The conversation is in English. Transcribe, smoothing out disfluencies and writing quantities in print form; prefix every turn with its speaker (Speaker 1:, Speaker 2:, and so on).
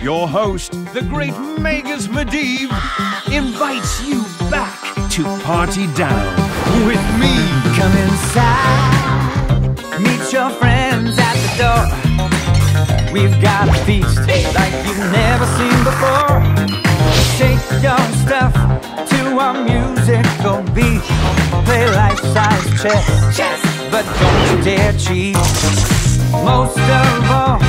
Speaker 1: your host, the great Magus Medivh, invites you back to party down with me.
Speaker 2: Come inside, meet your friends at the door. We've got a feast like you've never seen before. Shake your stuff to our musical beat. Play life-size chess, but don't you dare cheat. Most of all,